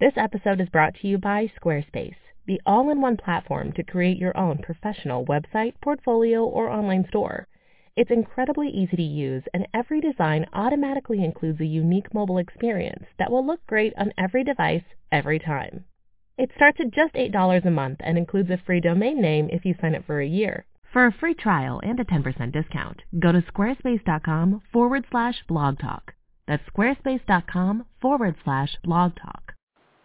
This episode is brought to you by Squarespace, the all-in-one platform to create your own professional website, portfolio, or online store. It's incredibly easy to use, and every design automatically includes a unique mobile experience that will look great on every device, every time. It starts at just $8 a month and includes a free domain name if you sign up for a year. For a free trial and a 10% discount, go to squarespace.com/blog talk. That's squarespace.com/blog talk.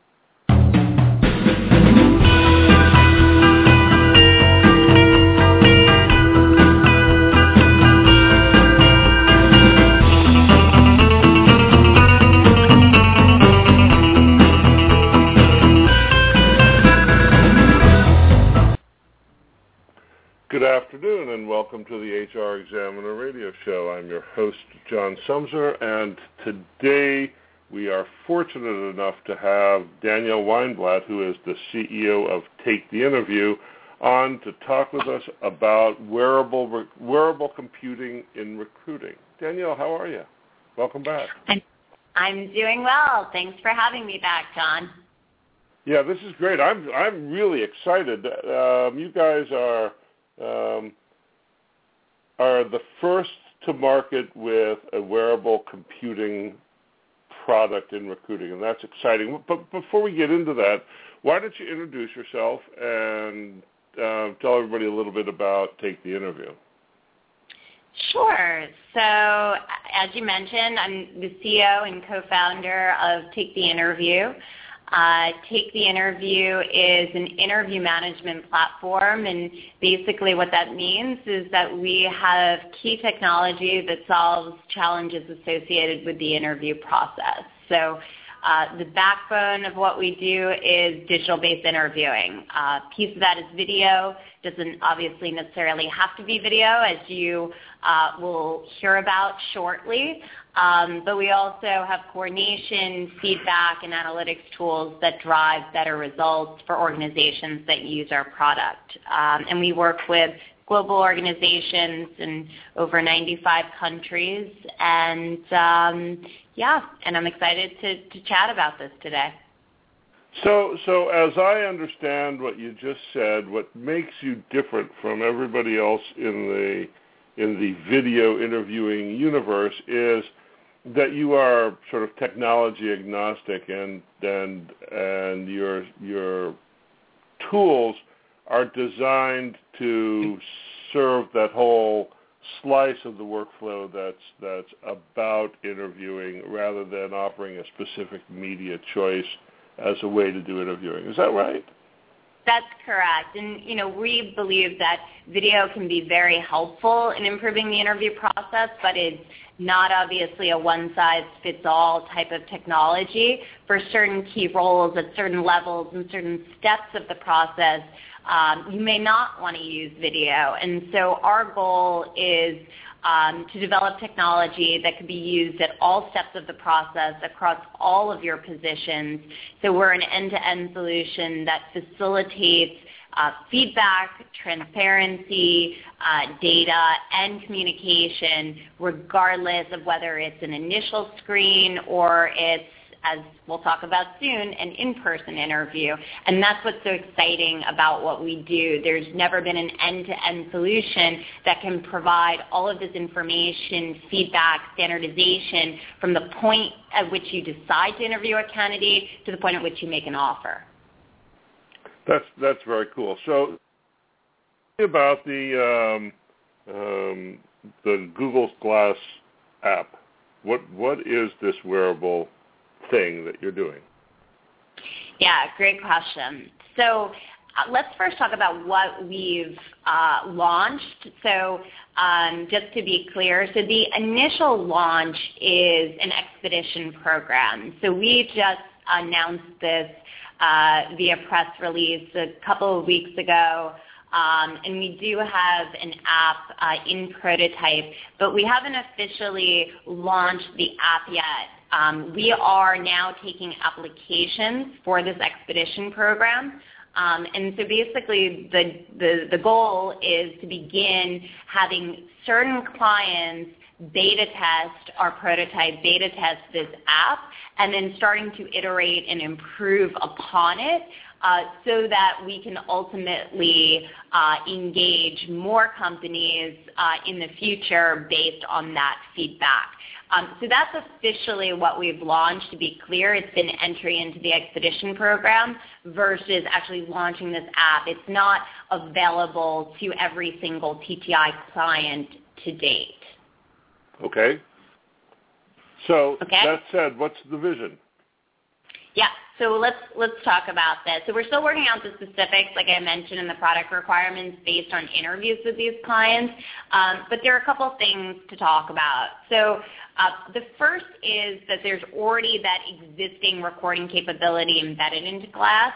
Good afternoon and welcome to the HR Examiner radio show. I'm your host, John Sumser, and today we are fortunate enough to have Danielle Weinblatt, who is the CEO of Take the Interview, on to talk with us about wearable computing in recruiting. Danielle, how are you? Welcome back. I'm doing well. Thanks for having me back, John. Yeah, this is great. I'm really excited. You guys are the first to market with a wearable computing product in recruiting, and that's exciting. But before we get into that, why don't you introduce yourself and tell everybody a little bit about Take the Interview? Sure. So, as you mentioned, I'm the CEO and co-founder of Take the Interview. Take the Interview is an interview management platform, and basically what that means is that we have key technology that solves challenges associated with the interview process. So the backbone of what we do is digital-based interviewing. A piece of that is video. Doesn't obviously necessarily have to be video, as you will hear about shortly. But we also have coordination, feedback, and analytics tools that drive better results for organizations that use our product. And we work with global organizations in over 95 countries. And, and I'm excited to chat about this today. So as I understand what you just said, what makes you different from everybody else in the video interviewing universe is that you are sort of technology agnostic, and your tools are designed to serve that whole slice of the workflow that's about interviewing, rather than offering a specific media choice as a way to do interviewing. Is that right? That's correct. And, we believe that video can be very helpful in improving the interview process, but it's not obviously a one-size-fits-all type of technology. For certain key roles at certain levels and certain steps of the process, you may not want to use video. And so our goal is to develop technology that can be used at all steps of the process across all of your positions. So we're an end-to-end solution that facilitates feedback, transparency, data, and communication, regardless of whether it's an initial screen or it's, as we'll talk about soon, an in-person interview. And that's what's so exciting about what we do. There's never been an end-to-end solution that can provide all of this information, feedback, standardization from the point at which you decide to interview a candidate to the point at which you make an offer. That's very cool. So, about the Google Glass app, what is this wearable thing that you're doing? Yeah, great question. So let's first talk about what we've launched. So just to be clear, so the initial launch is an expedition program. So we just announced this via press release a couple of weeks ago. And we do have an app in prototype, but we haven't officially launched the app yet. We are now taking applications for this expedition program. And so basically the goal is to begin having certain clients beta test, our prototype beta test this app, and then starting to iterate and improve upon it so that we can ultimately engage more companies in the future based on that feedback. So that's officially what we've launched. To be clear, it's been entry into the Expedition program versus actually launching this app. It's not available to every single TTI client to date. Okay. So that said, what's the vision? Yeah, so let's talk about this. So we're still working out the specifics, like I mentioned, in the product requirements based on interviews with these clients, but there are a couple things to talk about. So the first is that there's already that existing recording capability embedded into Glass.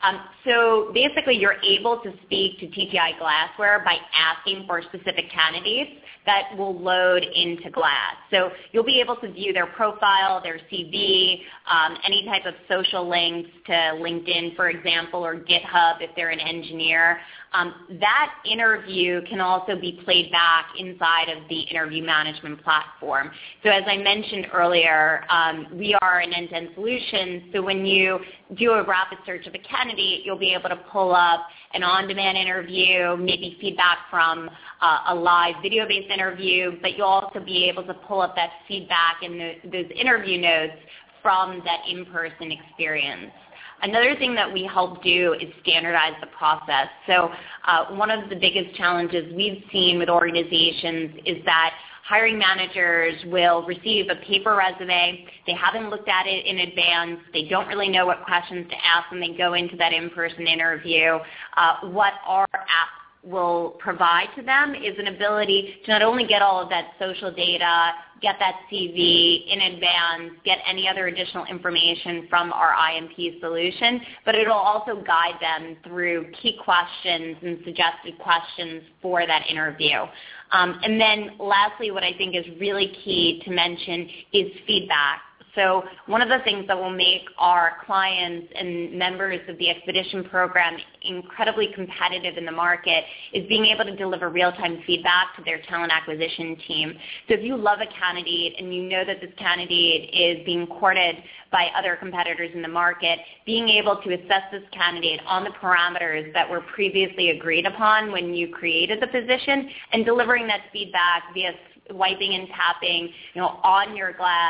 So basically you're able to speak to TTI Glassware by asking for specific candidates that will load into Glass. So you'll be able to view their profile, their CV, any type of social links to LinkedIn, for example, or GitHub if they're an engineer. That interview can also be played back inside of the interview management platform. So as I mentioned earlier, we are an end-to-end solution. So when you do a rapid search of a candidate, you'll be able to pull up an on-demand interview, maybe feedback from a live video-based interview, but you'll also be able to pull up that feedback and those interview notes from that in-person experience. Another thing that we help do is standardize the process. So one of the biggest challenges we've seen with organizations is that hiring managers will receive a paper resume. They haven't looked at it in advance. They don't really know what questions to ask when they go into that in-person interview. What our app will provide to them is an ability to not only get all of that social data, get that CV in advance, get any other additional information from our IMP solution, but it will also guide them through key questions and suggested questions for that interview. And then lastly, what I think is really key to mention is feedback. So one of the things that will make our clients and members of the Expedition program incredibly competitive in the market is being able to deliver real-time feedback to their talent acquisition team. So if you love a candidate and you know that this candidate is being courted by other competitors in the market, being able to assess this candidate on the parameters that were previously agreed upon when you created the position and delivering that feedback via wiping and tapping, on your Glass,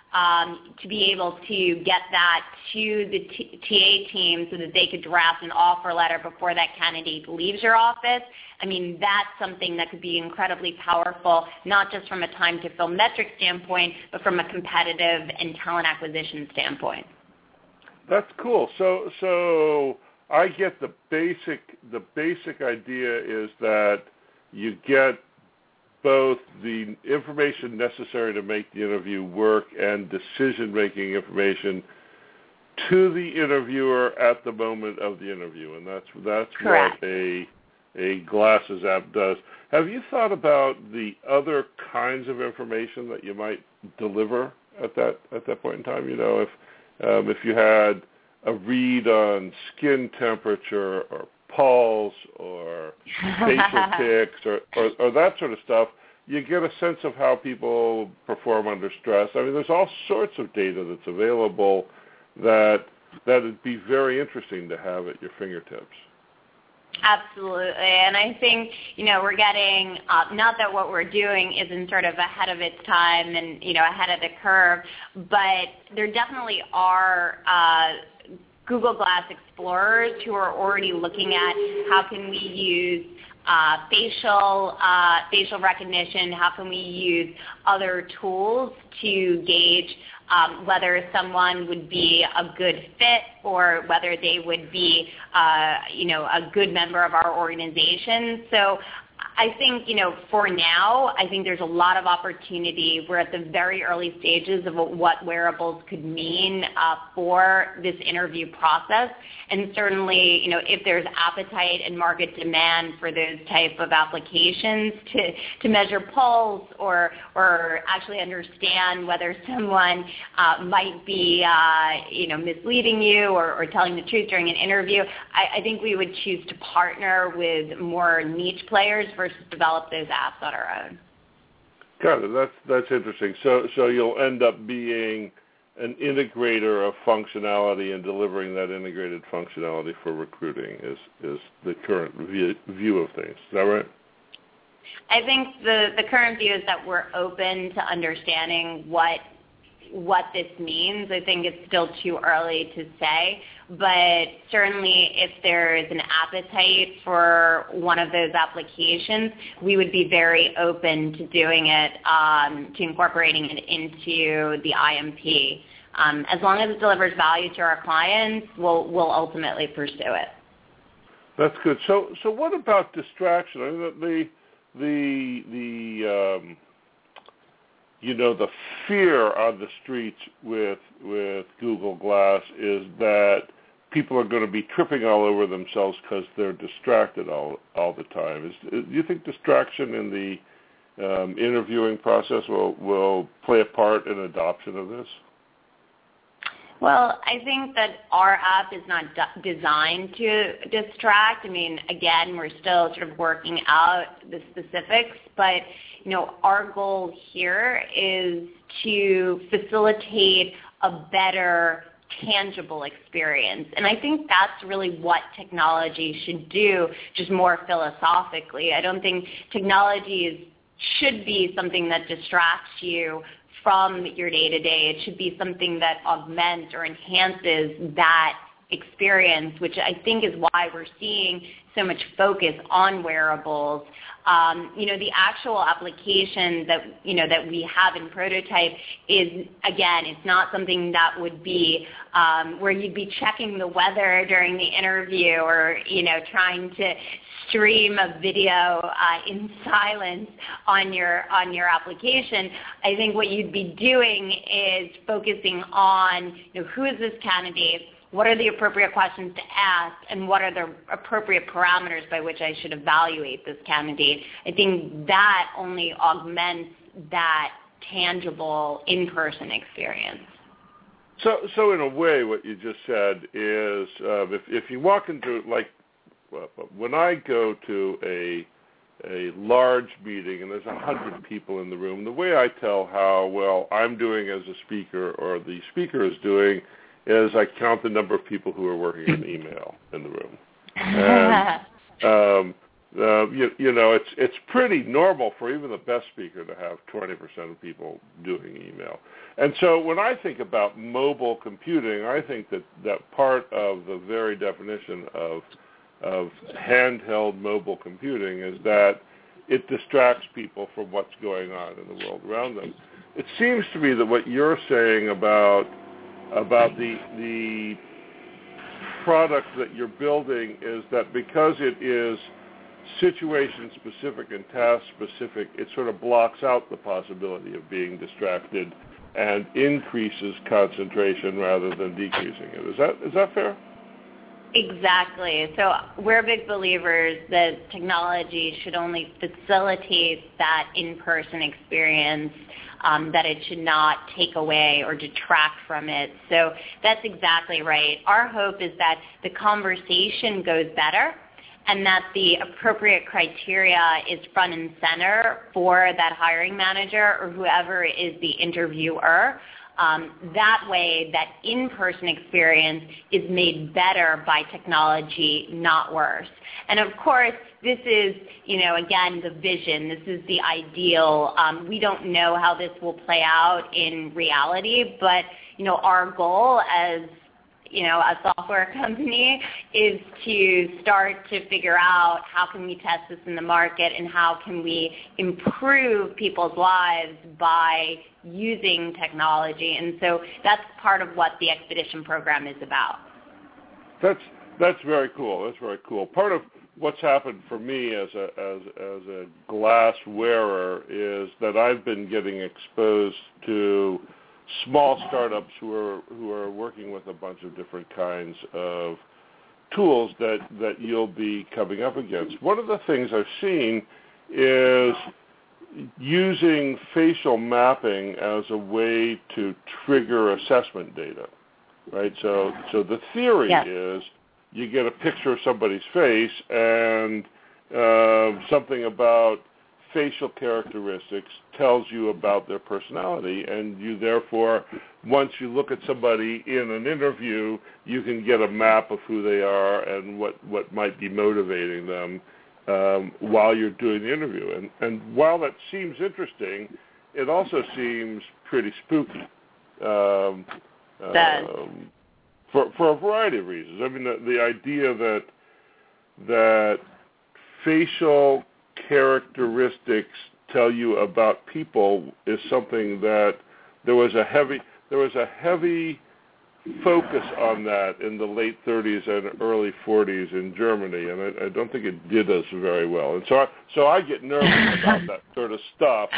to be able to get that to the TA team so that they could draft an offer letter before that candidate leaves your office. I mean, that's something that could be incredibly powerful, not just from a time to fill metric standpoint, but from a competitive and talent acquisition standpoint. That's cool. So I get the basic idea is that you get both the information necessary to make the interview work and decision-making information to the interviewer at the moment of the interview, and that's Correct. what a Glasses app does. Have you thought about the other kinds of information that you might deliver at that point in time? If you had a read on skin temperature or pulse or facial tics or that sort of stuff, you get a sense of how people perform under stress. I mean, there's all sorts of data that's available that would be very interesting to have at your fingertips. Absolutely, and I think, we're getting, not that what we're doing isn't sort of ahead of its time and, ahead of the curve, but there definitely are Google Glass Explorers who are already looking at how can we use facial recognition, how can we use other tools to gauge whether someone would be a good fit or whether they would be, a good member of our organization. So I think, for now, I think there's a lot of opportunity. We're at the very early stages of what wearables could mean for this interview process. And certainly, if there's appetite and market demand for those type of applications to measure pulse or actually understand whether someone might be, misleading you or telling the truth during an interview, I think we would choose to partner with more niche players versus develop those apps on our own. Got it. That's interesting. So you'll end up being an integrator of functionality and delivering that integrated functionality for recruiting is the current view of things. Is that right? I think the current view is that we're open to understanding what this means. I think it's still too early to say, but certainly if there is an appetite for one of those applications, we would be very open to doing it, to incorporating it into the IMP. As long as it delivers value to our clients, we'll ultimately pursue it. That's good. So what about distraction? I mean, the fear on the streets with Google Glass is that people are going to be tripping all over themselves because they're distracted all the time. Do you think distraction in the interviewing process will play a part in adoption of this? Well, I think that our app is not designed to distract. I mean, again, we're still sort of working out the specifics, but our goal here is to facilitate a better tangible experience. And I think that's really what technology should do, just more philosophically. I don't think technology should be something that distracts you from your day-to-day. It should be something that augments or enhances that experience, which I think is why we're seeing so much focus on wearables. The actual application that we have in prototype is, again, it's not something that would be where you'd be checking the weather during the interview or, trying to stream a video in silence on your application. I think what you'd be doing is focusing on, who is this candidate? What are the appropriate questions to ask, and what are the appropriate parameters by which I should evaluate this candidate? I think that only augments that tangible in-person experience. So in a way, what you just said is if you walk into, when I go to a large meeting and there's 100 people in the room, the way I tell how well I'm doing as a speaker or the speaker is doing is I count the number of people who are working in email in the room. And, it's pretty normal for even the best speaker to have 20% of people doing email. And so when I think about mobile computing, I think that part of the very definition of handheld mobile computing is that it distracts people from what's going on in the world around them. It seems to me that what you're saying about the product that you're building is that because it is situation-specific and task-specific, it sort of blocks out the possibility of being distracted and increases concentration rather than decreasing it. Is that fair? Exactly. So we're big believers that technology should only facilitate that in-person experience, that it should not take away or detract from it. So that's exactly right. Our hope is that the conversation goes better and that the appropriate criteria is front and center for that hiring manager or whoever is the interviewer. That way, that in-person experience is made better by technology, not worse. And of course, this is, again, the vision. This is the ideal. We don't know how this will play out in reality, but, our goal as a software company is to start to figure out how can we test this in the market and how can we improve people's lives by using technology. And so that's part of what the Expedition program is about. That's very cool. That's very cool. Part of what's happened for me as a glass wearer is that I've been getting exposed to small startups who are working with a bunch of different kinds of tools that you'll be coming up against. One of the things I've seen is using facial mapping as a way to trigger assessment data, right? So the theory is you get a picture of somebody's face and something about facial characteristics tells you about their personality, and you therefore, once you look at somebody in an interview, you can get a map of who they are and what might be motivating them while you're doing the interview. And while that seems interesting, it also seems pretty spooky for a variety of reasons. I mean, the idea that facial characteristics tell you about people is something that there was a heavy focus on that in the late 30s and early 40s in Germany, and I don't think it did us very well. And so I get nervous about that sort of stuff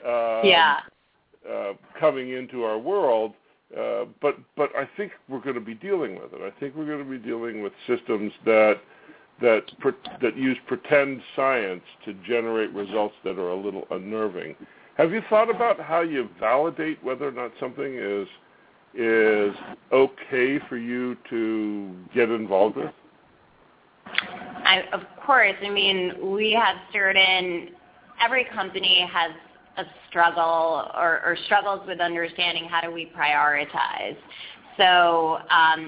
coming into our world. But I think we're going to be dealing with it. I think we're going to be dealing with systems that use pretend science to generate results that are a little unnerving. Have you thought about how you validate whether or not something is okay for you to get involved with? Of course. I mean, every company has a struggle or struggles with understanding how do we prioritize. So,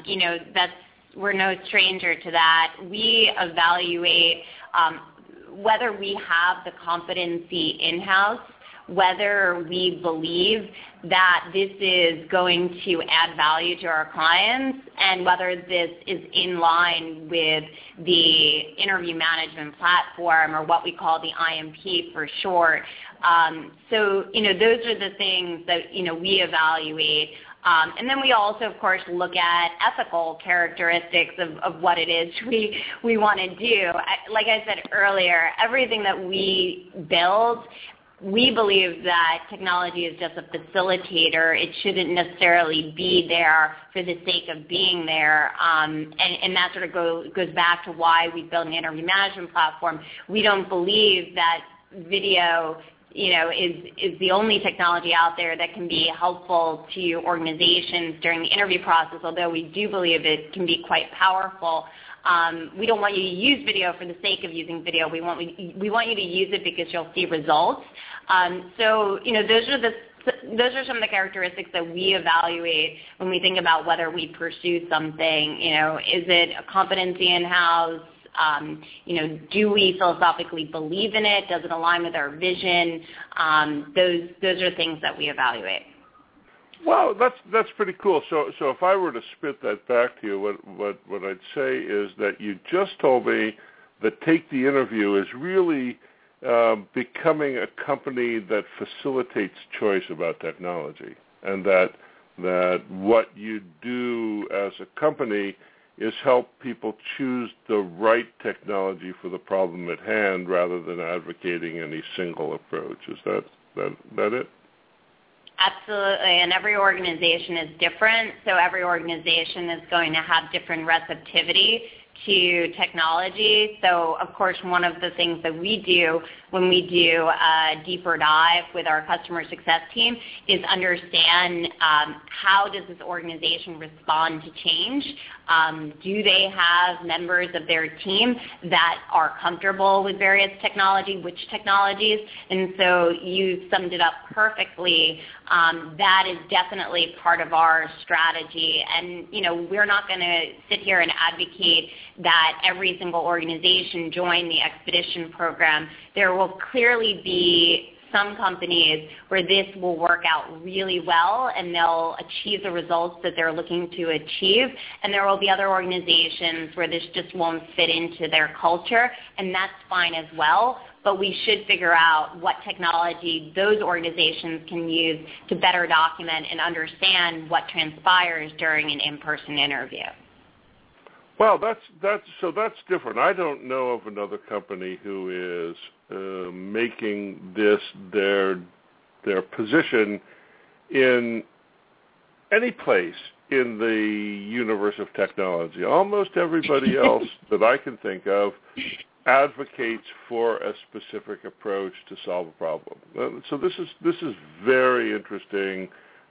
we're no stranger to that. We evaluate whether we have the competency in-house, whether we believe that this is going to add value to our clients, and whether this is in line with the interview management platform, or what we call the IMP for short. So, those are the things that, we evaluate. And then we also, of course, look at ethical characteristics of what it is we want to do. Like I said earlier, everything that we build, we believe that technology is just a facilitator. It shouldn't necessarily be there for the sake of being there. And that sort of goes back to why we built an interview management platform. We don't believe that video is the only technology out there that can be helpful to organizations during the interview process, although we do believe it can be quite powerful. We don't want you to use video for the sake of using video. We want you to use it because you'll see results. So, those are some of the characteristics that we evaluate when we think about whether we pursue something. Is it a competency in-house? Do we philosophically believe in it? Does it align with our vision? Those are things that we evaluate. Well, that's pretty cool. So if I were to spit that back to you, what I'd say is that you just told me that Take the Interview is really becoming a company that facilitates choice about technology, and that what you do as a company is help people choose the right technology for the problem at hand rather than advocating any single approach. Is that it? Absolutely, and every organization is different, so every organization is going to have different receptivity to technology. So, of course, one of the things that we do when we do a deeper dive with our customer success team is understand how does this organization respond to change. Do they have members of their team that are comfortable with various technology, which technologies? And so you summed it up perfectly. That is definitely part of our strategy. And, we're not going to sit here and advocate that every single organization join the Expedition program. There will clearly be some companies where this will work out really well and they'll achieve the results that they're looking to achieve. And there will be other organizations where this just won't fit into their culture, and that's fine as well. But we should figure out what technology those organizations can use to better document and understand what transpires during an in-person interview. Well, that's different. I don't know of another company who is making this their position in any place in the universe of technology. Almost everybody else that I can think of advocates for a specific approach to solve a problem. So this is very interesting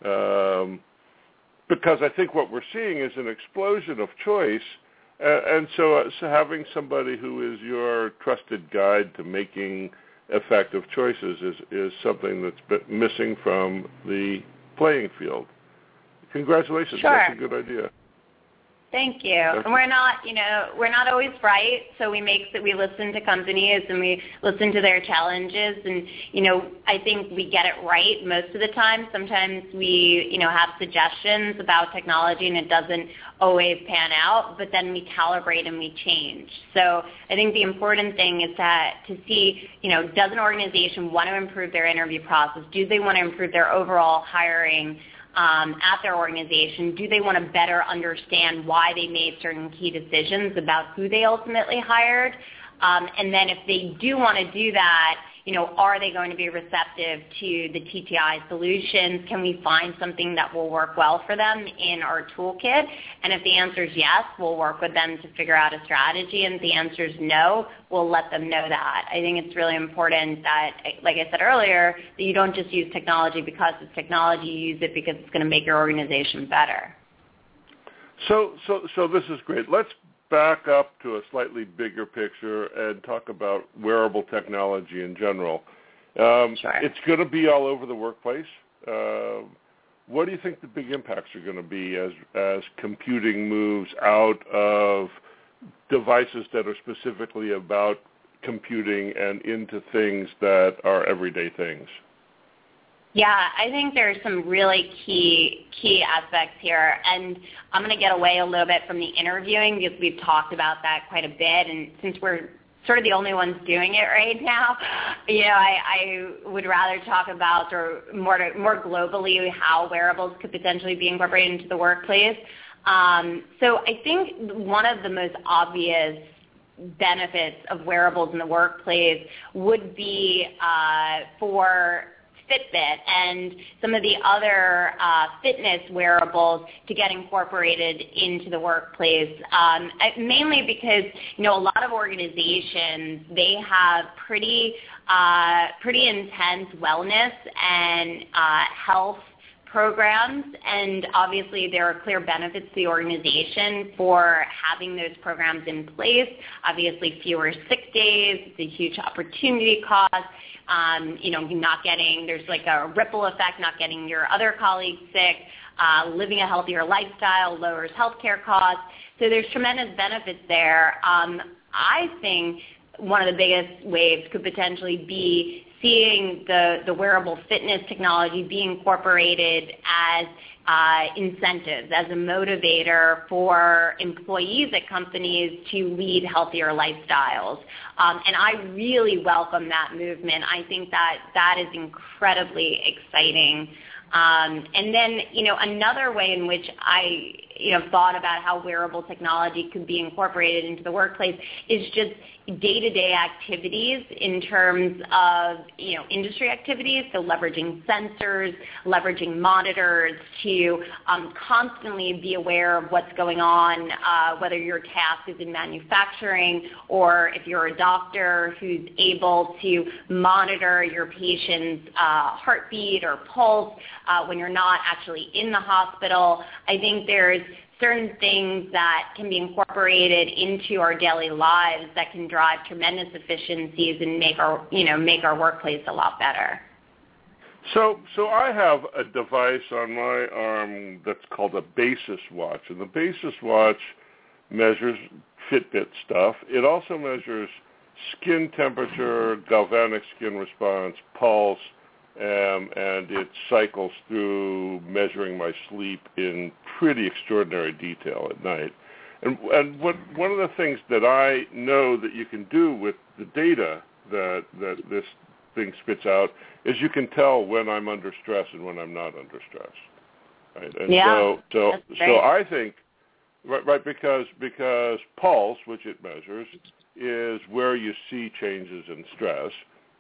because I think what we're seeing is an explosion of choice. And so having somebody who is your trusted guide to making effective choices is something that's been missing from the playing field. Congratulations. Sure. That's a good idea. Thank you. And we're not always right. So we listen to companies and we listen to their challenges. And, I think we get it right most of the time. Sometimes we, have suggestions about technology and it doesn't always pan out, but then we calibrate and we change. So I think the important thing is to see, does an organization want to improve their interview process? Do they want to improve their overall hiring at their organization? Do they want to better understand why they made certain key decisions about who they ultimately hired? And then if they do want to do that, are they going to be receptive to the TTI solutions? Can we find something that will work well for them in our toolkit? And if the answer is yes, we'll work with them to figure out a strategy. And if the answer is no, we'll let them know that. I think it's really important that, like I said earlier, that you don't just use technology because it's technology. You use it because it's going to make your organization better. So this is great. Let's back up to a slightly bigger picture and talk about wearable technology in general. Sure. It's going to be all over the workplace. What do you think the big impacts are going to be as computing moves out of devices that are specifically about computing and into things that are everyday things? Yeah, I think there's some really key aspects here, and I'm going to get away a little bit from the interviewing because we've talked about that quite a bit, and since we're sort of the only ones doing it right now, I would rather talk about or more globally how wearables could potentially be incorporated into the workplace. So I think one of the most obvious benefits of wearables in the workplace would be for Fitbit and some of the other fitness wearables to get incorporated into the workplace, mainly because, a lot of organizations, they have pretty intense wellness and health programs, and obviously there are clear benefits to the organization for having those programs in place. Obviously fewer sick days, it's a huge opportunity cost. There's like a ripple effect, not getting your other colleagues sick, living a healthier lifestyle, lowers healthcare costs. So there's tremendous benefits there. I think one of the biggest waves could potentially be seeing the wearable fitness technology be incorporated as incentives, as a motivator for employees at companies to lead healthier lifestyles. And I really welcome that movement. I think that is incredibly exciting. And then, another way in which I, thought about how wearable technology could be incorporated into the workplace is just day-to-day activities in terms of, industry activities, so leveraging sensors, leveraging monitors to constantly be aware of what's going on, whether your task is in manufacturing or if you're a doctor who's able to monitor your patient's heartbeat or pulse when you're not actually in the hospital. I think there's certain things that can be incorporated into our daily lives that can drive tremendous efficiencies and make our workplace a lot better. So I have a device on my arm that's called a Basis watch, and the Basis watch measures Fitbit stuff. It also measures skin temperature, galvanic skin response, pulse, and it cycles through measuring my sleep in pretty extraordinary detail at night. And one of the things that I know that you can do with the data that this thing spits out is you can tell when I'm under stress and when I'm not under stress. Right? And so I think right because pulse, which it measures, is where you see changes in stress,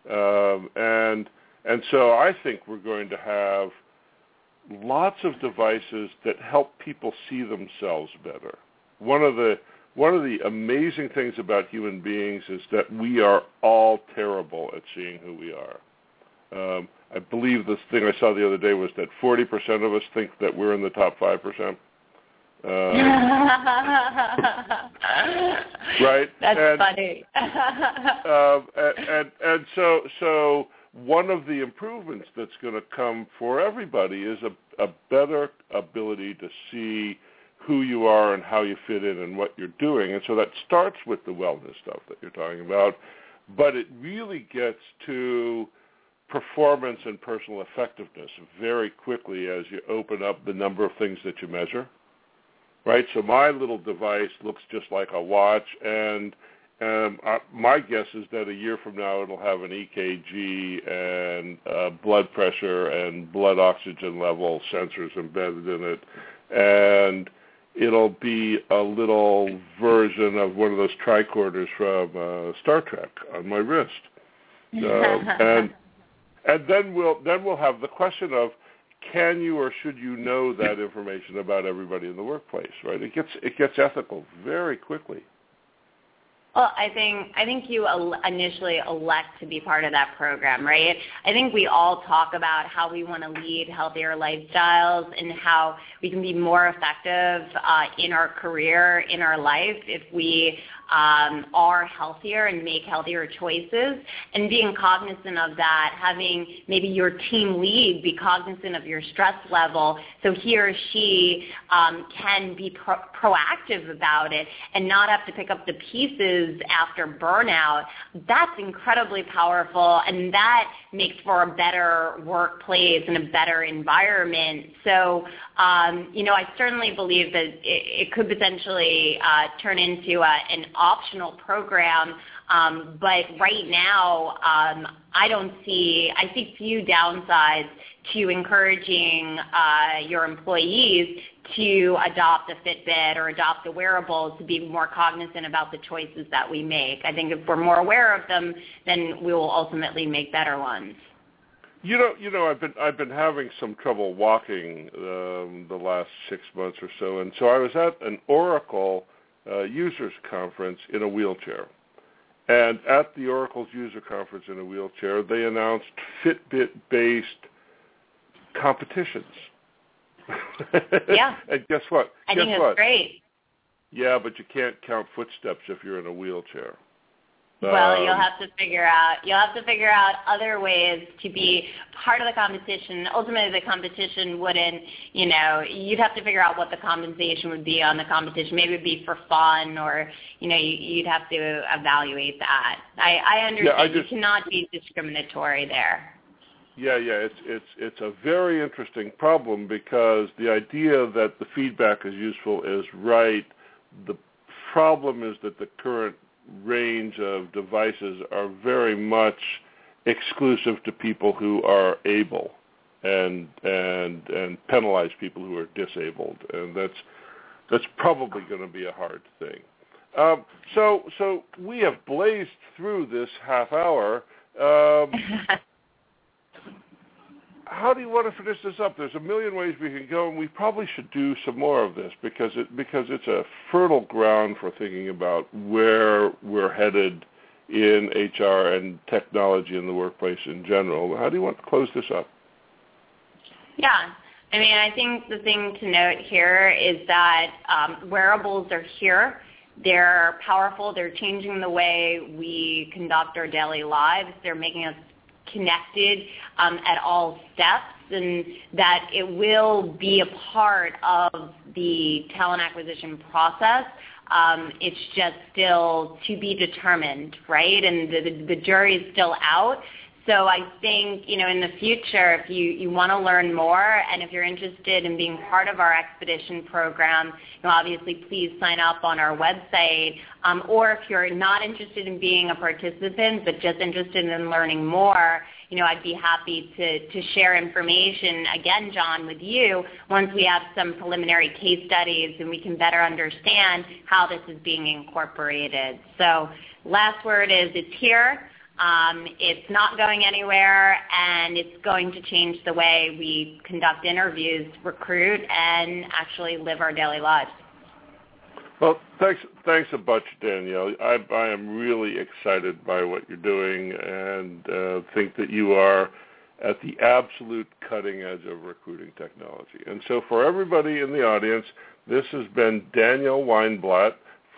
and so I think we're going to have lots of devices that help people see themselves better. One of the amazing things about human beings is that we are all terrible at seeing who we are. I believe this thing I saw the other day was that 40% of us think that we're in the top 5%. Right. That's funny. And so one of the improvements that's going to come for everybody is a better ability to see who you are and how you fit in and what you're doing. And so that starts with the wellness stuff that you're talking about, but it really gets to performance and personal effectiveness very quickly as you open up the number of things that you measure, right? So my little device looks just like a watch, and my guess is that a year from now it'll have an EKG and blood pressure and blood oxygen level sensors embedded in it, and it'll be a little version of one of those tricorders from Star Trek on my wrist. And then we'll have the question of, can you or should you know that information about everybody in the workplace, right? It gets ethical very quickly. Well, I think you initially elect to be part of that program, right? I think we all talk about how we want to lead healthier lifestyles and how we can be more effective in our career, in our life, if we are healthier and make healthier choices. And being cognizant of that, having maybe your team lead be cognizant of your stress level so he or she can be proactive about it and not have to pick up the pieces after burnout, that's incredibly powerful, and that makes for a better workplace and a better environment. So, I certainly believe that it could potentially turn into an optional program, but right now I see few downsides to encouraging your employees to adopt a Fitbit or adopt a wearable, to be more cognizant about the choices that we make. I think if we're more aware of them, then we will ultimately make better ones. I've been having some trouble walking the last 6 months or so, and so I was at an Oracle users conference in a wheelchair. And at the Oracle's user conference in a wheelchair, they announced Fitbit-based competitions. Yeah. And guess what? I think that's great. Yeah, but you can't count footsteps if you're in a wheelchair. Well, you'll have to figure out other ways to be part of the competition. Ultimately, the competition wouldn't, you'd have to figure out what the compensation would be on the competition. Maybe it would be for fun, or, you'd have to evaluate that. I understand you cannot be discriminatory there. Yeah, it's a very interesting problem, because the idea that the feedback is useful is right. The problem is that the current range of devices are very much exclusive to people who are able, and penalize people who are disabled, and that's probably going to be a hard thing. So we have blazed through this half hour. How do you want to finish this up? There's a million ways we can go, and we probably should do some more of this, because it's a fertile ground for thinking about where we're headed in HR and technology in the workplace in general. How do you want to close this up? Yeah. I think the thing to note here is that wearables are here. They're powerful. They're changing the way we conduct our daily lives. They're making us connected at all steps, and that it will be a part of the talent acquisition process. It's just still to be determined, right? And the jury is still out. So I think, in the future, if you want to learn more, and if you're interested in being part of our expedition program, obviously please sign up on our website. Or if you're not interested in being a participant, but just interested in learning more, I'd be happy to share information, again, John, with you once we have some preliminary case studies and we can better understand how this is being incorporated. So last word is, it's here. It's not going anywhere, and it's going to change the way we conduct interviews, recruit, and actually live our daily lives. Well, thanks a bunch, Danielle. I am really excited by what you're doing, and think that you are at the absolute cutting edge of recruiting technology. And so for everybody in the audience, this has been Danielle Weinblatt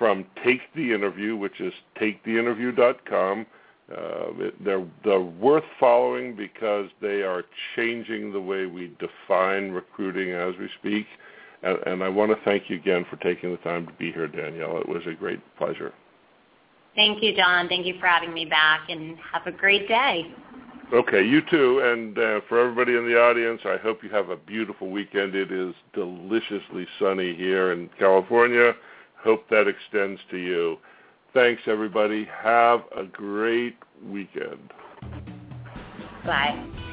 from Take the Interview, which is taketheinterview.com. They're worth following because they are changing the way we define recruiting as we speak. And I want to thank you again for taking the time to be here, Danielle. It was a great pleasure. Thank you, John. Thank you for having me back, and have a great day. Okay, you too. And for everybody in the audience, I hope you have a beautiful weekend. It is deliciously sunny here in California. Hope that extends to you. Thanks, everybody. Have a great weekend. Bye.